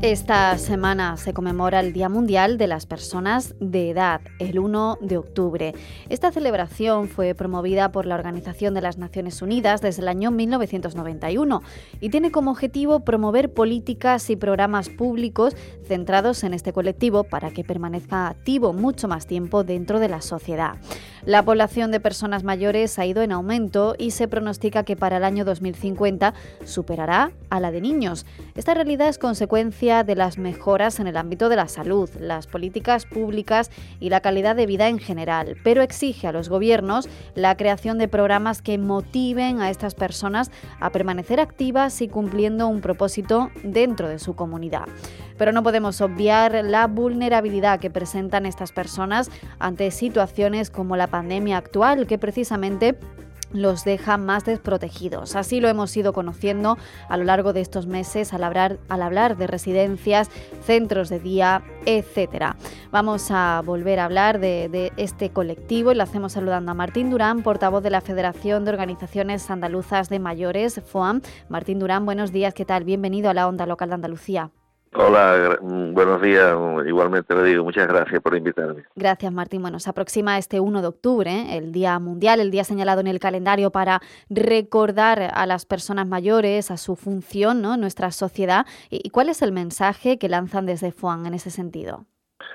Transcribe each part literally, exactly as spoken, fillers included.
Esta semana se conmemora el Día Mundial de las Personas de Edad, el uno de octubre. Esta celebración fue promovida por la Organización de las Naciones Unidas desde el año mil novecientos noventa y uno y tiene como objetivo promover políticas y programas públicos centrados en este colectivo para que permanezca activo mucho más tiempo dentro de la sociedad. La población de personas mayores ha ido en aumento y se pronostica que para el año dos mil cincuenta superará a la de niños. Esta realidad es consecuencia de las mejoras en el ámbito de la salud, las políticas públicas y la calidad de vida en general, pero exige a los gobiernos la creación de programas que motiven a estas personas a permanecer activas y cumpliendo un propósito dentro de su comunidad. Pero no podemos obviar la vulnerabilidad que presentan estas personas ante situaciones como la pandemia actual, que precisamente los deja más desprotegidos. Así lo hemos ido conociendo a lo largo de estos meses al hablar, al hablar de residencias, centros de día, etcétera. Vamos a volver a hablar de, de este colectivo y lo hacemos saludando a Martín Durán, portavoz de la Federación de Organizaciones Andaluzas de Mayores, FOAM. Martín Durán, buenos días, ¿qué tal? Bienvenido a la Onda Local de Andalucía. Hola, buenos días. Igualmente le digo, muchas gracias por invitarme. Gracias, Martín. Bueno, se aproxima este uno de octubre, ¿eh? el Día Mundial, el día señalado en el calendario para recordar a las personas mayores, a su función, ¿no?, en nuestra sociedad. ¿Y cuál es el mensaje que lanzan desde FOAM en ese sentido?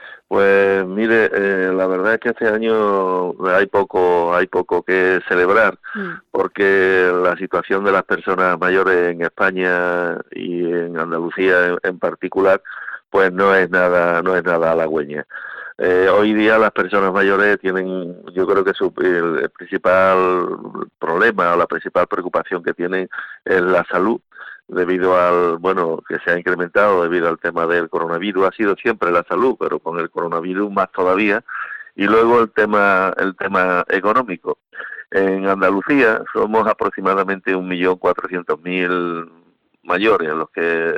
Pues mire, eh, la verdad es que este año hay poco, hay poco que celebrar, mm. porque la situación de las personas mayores en España y en Andalucía en, en particular, pues no es nada, no es nada halagüeña. Eh, hoy día las personas mayores tienen, yo creo que su, el, el principal problema o la principal preocupación que tienen es la salud, debido al, bueno, que se ha incrementado debido al tema del coronavirus. Ha sido siempre la salud, pero con el coronavirus más todavía. Y luego el tema, el tema económico. En Andalucía somos aproximadamente un millón cuatrocientos mil mayores, los que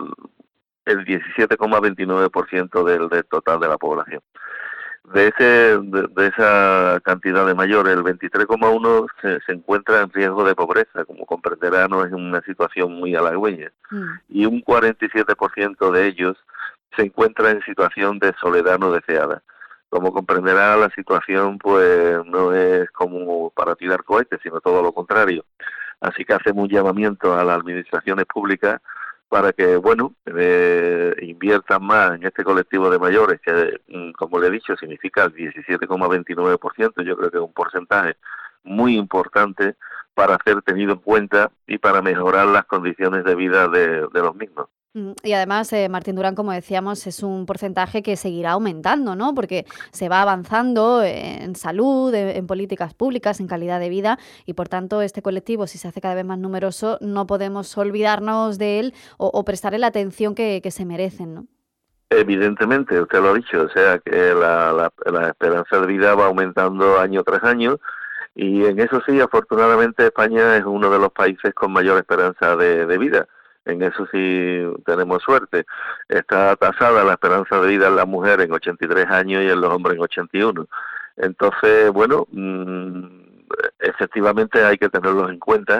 el diecisiete coma veintinueve por ciento del, del total de la población. De ese de, de esa cantidad de mayores, el veintitrés coma uno por ciento se, se encuentra en riesgo de pobreza. Como comprenderá, no es una situación muy halagüeña. Mm. Y un cuarenta y siete por ciento de ellos se encuentra en situación de soledad no deseada. Como comprenderá, la situación pues no es como para tirar cohetes, sino todo lo contrario. Así que hacemos un llamamiento a las administraciones públicas para que, bueno, eh, inviertan más en este colectivo de mayores, que, como le he dicho, significa el diecisiete coma veintinueve por ciento. Yo creo que es un porcentaje muy importante para ser tenido en cuenta y para mejorar las condiciones de vida de, de los mismos. Y además, eh, Martín Durán, como decíamos, es un porcentaje que seguirá aumentando, ¿no? Porque se va avanzando en salud, en políticas públicas, en calidad de vida, y por tanto este colectivo, si se hace cada vez más numeroso, no podemos olvidarnos de él o, o prestarle la atención que, que se merecen, ¿no? Evidentemente, usted lo ha dicho, o sea que la, la, la esperanza de vida va aumentando año tras año, y en eso sí, afortunadamente España es uno de los países con mayor esperanza de, de vida. En eso sí tenemos suerte. Está tasada la esperanza de vida en la mujer en ochenta y tres años y en los hombres en ochenta y uno. Entonces, bueno, mmm, efectivamente hay que tenerlos en cuenta,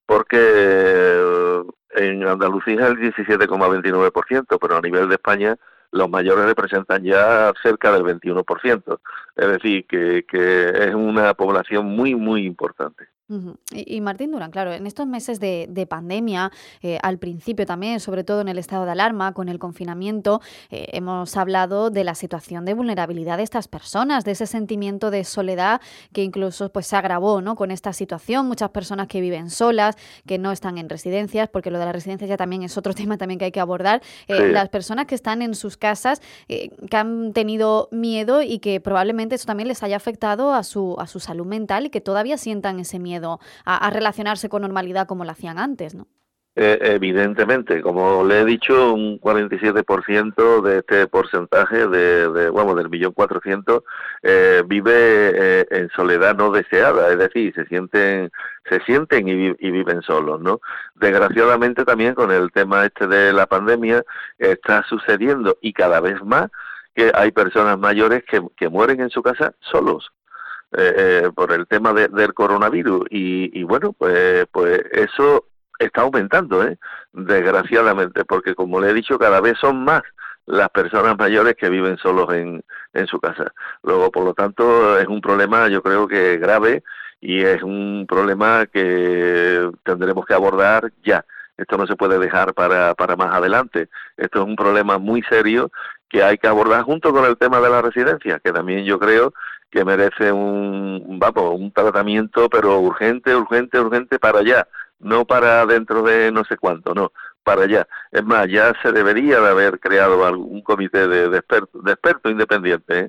porque en Andalucía es el diecisiete coma veintinueve por ciento, pero a nivel de España los mayores representan ya cerca del veintiuno por ciento. Es decir, que, que es una población muy, muy importante. Uh-huh. Y, y Martín Durán, claro, en estos meses de, de pandemia, eh, al principio también, sobre todo en el estado de alarma, con el confinamiento, eh, hemos hablado de la situación de vulnerabilidad de estas personas, de ese sentimiento de soledad que incluso pues se agravó, ¿no?, con esta situación. Muchas personas que viven solas, que no están en residencias, porque lo de las residencias ya también es otro tema también que hay que abordar. Eh, sí. Las personas que están en sus casas, eh, que han tenido miedo y que probablemente eso también les haya afectado a su, a su salud mental y que todavía sientan ese miedo A, a relacionarse con normalidad como lo hacían antes, ¿no? Eh, evidentemente, como le he dicho, un cuarenta y siete por ciento de este porcentaje de, de bueno, del millón cuatrocientos eh, vive eh, en soledad no deseada, es decir, se sienten, se sienten y, vi, y viven solos, ¿no? Desgraciadamente también con el tema este de la pandemia está sucediendo, y cada vez más, que hay personas mayores que, que mueren en su casa solos. Eh, eh, por el tema de, del coronavirus, y, y bueno, pues pues eso está aumentando, ¿eh? Desgraciadamente, porque como le he dicho, cada vez son más las personas mayores que viven solos en, en su casa. Luego, por lo tanto, es un problema, yo creo que grave, y es un problema que tendremos que abordar ya. Esto no se puede dejar para, para más adelante. Esto es un problema muy serio que hay que abordar junto con el tema de la residencia, que también yo creo que merece un, vamos, un tratamiento, pero urgente, urgente, urgente para allá, no para dentro de no sé cuánto, no, para allá. Es más, ya se debería de haber creado algún comité de, de expertos, de expertos independientes, ¿eh?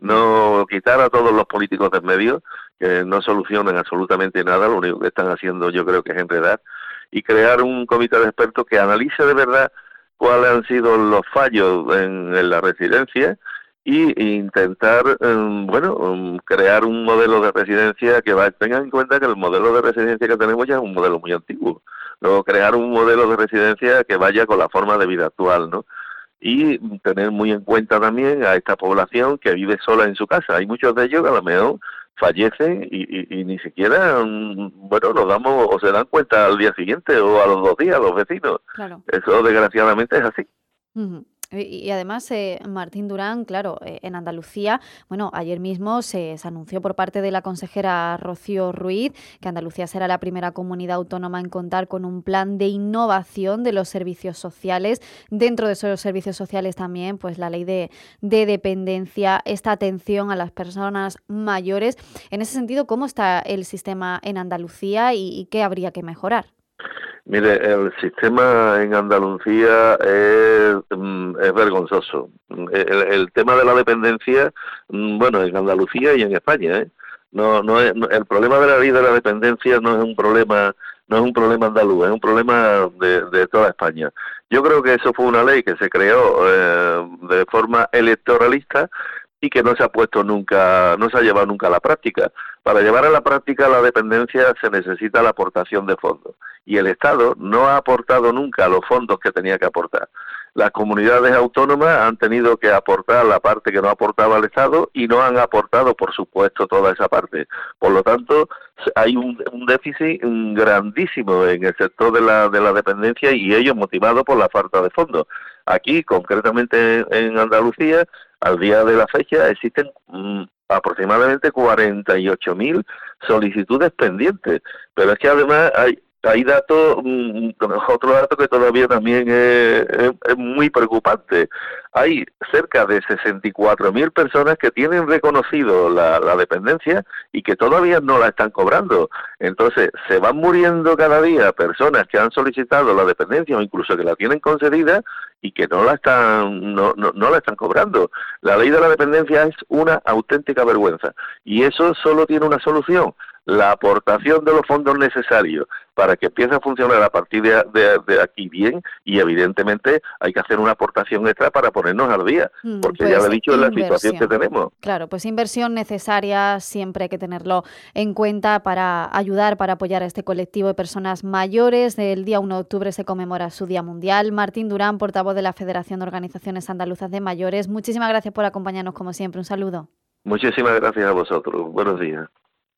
No quitar a todos los políticos del medio, que no solucionan absolutamente nada, lo único que están haciendo yo creo que es enredar, y crear un comité de expertos que analice de verdad cuáles han sido los fallos en, en la residencia y intentar, um, bueno, um, crear un modelo de residencia que va, tengan en cuenta que el modelo de residencia que tenemos ya es un modelo muy antiguo. Luego crear un modelo de residencia que vaya con la forma de vida actual, ¿no? Y tener muy en cuenta también a esta población que vive sola en su casa. Hay muchos de ellos que a lo mejor fallecen y, y, y ni siquiera, bueno, nos damos o se dan cuenta al día siguiente o a los dos días los vecinos. Claro. Eso desgraciadamente es así. Uh-huh. Y, y además, eh, Martín Durán, claro, eh, en Andalucía, bueno, ayer mismo se, se anunció por parte de la consejera Rocío Ruiz que Andalucía será la primera comunidad autónoma en contar con un plan de innovación de los servicios sociales. Dentro de esos servicios sociales también, pues la ley de, de dependencia, esta atención a las personas mayores. En ese sentido, ¿cómo está el sistema en Andalucía y, y qué habría que mejorar? Mire, el sistema en Andalucía es, es vergonzoso. El, el tema de la dependencia, bueno, en Andalucía y en España, ¿eh? No, no es, el problema de la ley de la dependencia no es un problema, no es un problema andaluz, es un problema de, de toda España. Yo creo que eso fue una ley que se creó eh, de forma electoralista y que no se ha puesto nunca, no se ha llevado nunca a la práctica. Para llevar a la práctica la dependencia se necesita la aportación de fondos y el Estado no ha aportado nunca los fondos que tenía que aportar. Las comunidades autónomas han tenido que aportar la parte que no aportaba el Estado y no han aportado, por supuesto, toda esa parte. Por lo tanto, hay un, un déficit grandísimo en el sector de la, de la dependencia y ello motivado por la falta de fondos. Aquí, concretamente en Andalucía, al día de la fecha existen mmm, aproximadamente cuarenta y ocho mil solicitudes pendientes, pero es que además hay hay datos, mmm, otro dato que todavía también es, es, es muy preocupante. Hay cerca de sesenta y cuatro mil personas que tienen reconocido la, la dependencia y que todavía no la están cobrando. Entonces, se van muriendo cada día personas que han solicitado la dependencia o incluso que la tienen concedida y que no la están no, no, no la están cobrando. La ley de la dependencia es una auténtica vergüenza y eso solo tiene una solución: la aportación de los fondos necesarios para que empiece a funcionar a partir de, de, de aquí bien, y evidentemente hay que hacer una aportación extra para ponernos al día, porque pues ya lo he dicho, en la situación que tenemos. Claro, pues inversión necesaria, siempre hay que tenerlo en cuenta para ayudar, para apoyar a este colectivo de personas mayores. El día uno de octubre se conmemora su Día Mundial. Martín Durán, portavoz de la Federación de Organizaciones Andaluzas de Mayores, muchísimas gracias por acompañarnos como siempre. Un saludo. Muchísimas gracias a vosotros. Buenos días.